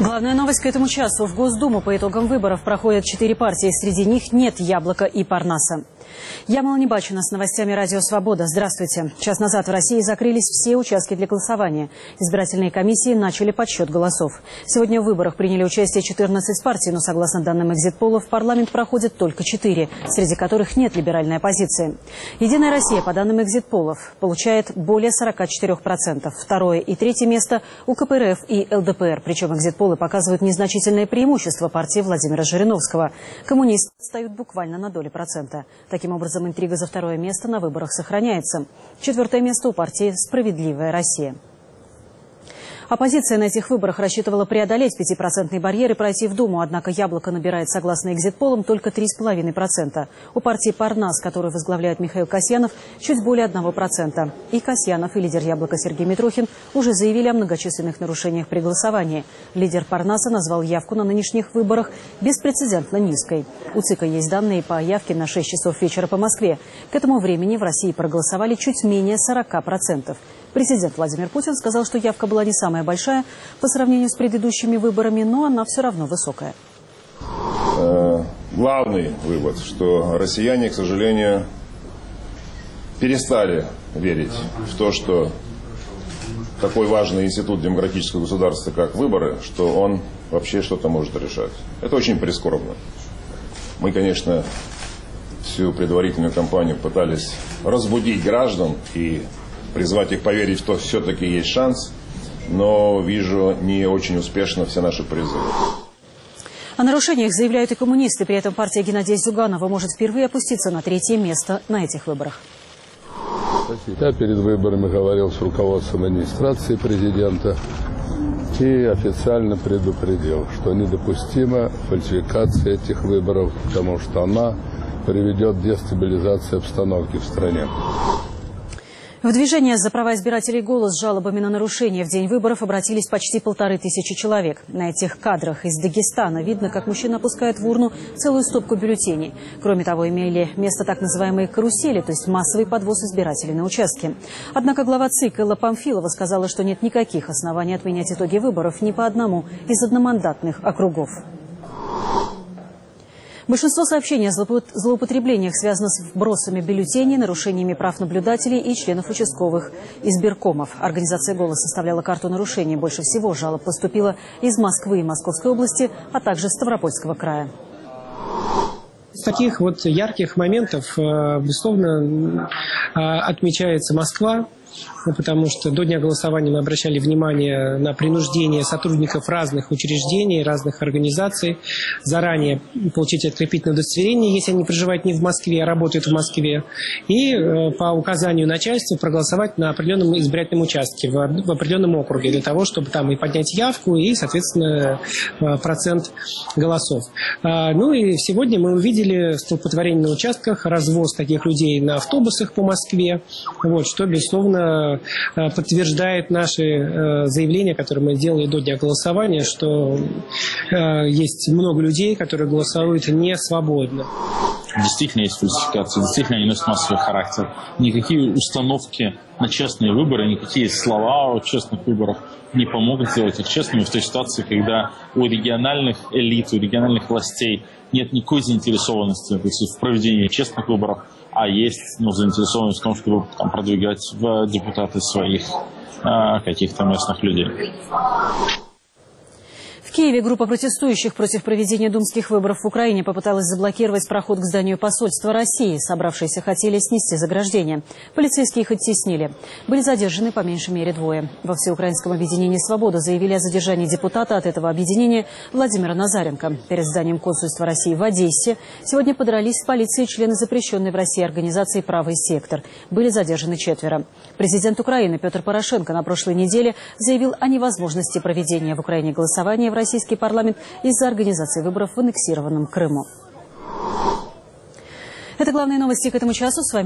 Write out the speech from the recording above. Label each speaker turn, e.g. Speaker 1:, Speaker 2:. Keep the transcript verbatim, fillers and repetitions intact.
Speaker 1: Главная новость к этому часу. В Госдуму по итогам выборов проходят четыре партии. Среди них нет Яблока и Парнаса. Я Мала Небачина с новостями Радио Свобода. Здравствуйте. Час назад в России закрылись все участки для голосования. Избирательные комиссии начали подсчет голосов. Сегодня в выборах приняли участие четырнадцать партий, но согласно данным экзит-полов в парламент проходит только четыре, среди которых нет либеральной оппозиции. Единая Россия, по данным экзит-полов, получает более сорока четырёх процентов. Второе и третье место у ка пэ эр эф и эл дэ пэ эр. Причем экзит-полы показывают незначительное преимущество партии Владимира Жириновского. Коммунисты отстают буквально на доли процента. Таким образом, интрига за второе место на выборах сохраняется. Четвертое место у партии «Справедливая Россия». Оппозиция на этих выборах рассчитывала преодолеть пятипроцентный барьер и пройти в Думу, однако Яблоко набирает, согласно экзит-полам, только три с половиной процента. У партии Парнас, которую возглавляет Михаил Касьянов, чуть более одного процента. И Касьянов, и лидер Яблока Сергей Митрохин уже заявили о многочисленных нарушениях при голосовании. Лидер Парнаса назвал явку на нынешних выборах беспрецедентно низкой. У ЦИКа есть данные по явке на шесть часов вечера по Москве. К этому времени в России проголосовали чуть менее сорока процентов. Президент Владимир Путин сказал, что явка была не самая большая по сравнению с предыдущими выборами, но она все равно высокая.
Speaker 2: Главный вывод, что россияне, к сожалению, перестали верить в то, что такой важный институт демократического государства, как выборы, что он вообще что-то может решать. Это очень прискорбно. Мы, конечно, всю предварительную кампанию пытались разбудить граждан и призвать их поверить, что все-таки есть шанс, но вижу не очень успешно все наши призывы.
Speaker 1: О нарушениях заявляют и коммунисты. При этом партия Геннадия Зюганова может впервые опуститься на третье место на этих выборах.
Speaker 3: Я перед выборами говорил с руководством администрации президента и официально предупредил, что недопустима фальсификация этих выборов, потому что она приведет к дестабилизации обстановки в стране.
Speaker 1: В движение «За права избирателей «Голос» с жалобами на нарушения в день выборов обратились почти полторы тысячи человек. На этих кадрах из Дагестана видно, как мужчина опускает в урну целую стопку бюллетеней. Кроме того, имели место так называемые карусели, то есть массовый подвоз избирателей на участки. Однако глава ЦИК Элла Памфилова сказала, что нет никаких оснований отменять итоги выборов ни по одному из одномандатных округов. Большинство сообщений о злоупотреблениях связано с вбросами бюллетеней, нарушениями прав наблюдателей и членов участковых избиркомов. Организация «Голос» составляла карту нарушений. Больше всего жалоб поступило из Москвы и Московской области, а также Ставропольского края.
Speaker 4: Из таких вот ярких моментов, безусловно, отмечается Москва. Потому что до дня голосования мы обращали внимание на принуждение сотрудников разных учреждений, разных организаций заранее получить открепительное удостоверение, если они проживают не в Москве, а работают в Москве, и по указанию начальства проголосовать на определенном избирательном участке, в определенном округе, для того, чтобы там и поднять явку, и, соответственно, процент голосов. Ну и сегодня мы увидели столпотворение на участках, развоз таких людей на автобусах по Москве, вот, что, безусловно, подтверждает наши заявления, которые мы делали до дня голосования, что есть много людей, которые голосуют не свободно.
Speaker 5: Действительно есть фальсификации, действительно они носят массовый характер. Никакие установки на честные выборы, никакие слова о честных выборах не помогут сделать их честными в той ситуации, когда у региональных элит, у региональных властей нет никакой заинтересованности в проведении честных выборов, а есть ну, заинтересованность в том, чтобы там, продвигать в депутаты своих а, каких-то местных людей.
Speaker 1: В Киеве группа протестующих против проведения думских выборов в Украине попыталась заблокировать проход к зданию посольства России. Собравшиеся хотели снести заграждение. Полицейские их оттеснили. Были задержаны по меньшей мере двое. Во Всеукраинском объединении «Свобода» заявили о задержании депутата от этого объединения Владимира Назаренко. Перед зданием консульства России в Одессе сегодня подрались с полицией члены запрещенной в России организации «Правый сектор». Были задержаны четверо. Президент Украины Петр Порошенко на прошлой неделе заявил о невозможности проведения в Украине голосования в российский парламент из-за организации выборов в аннексированном Крыму. Это главные новости к этому часу. С вами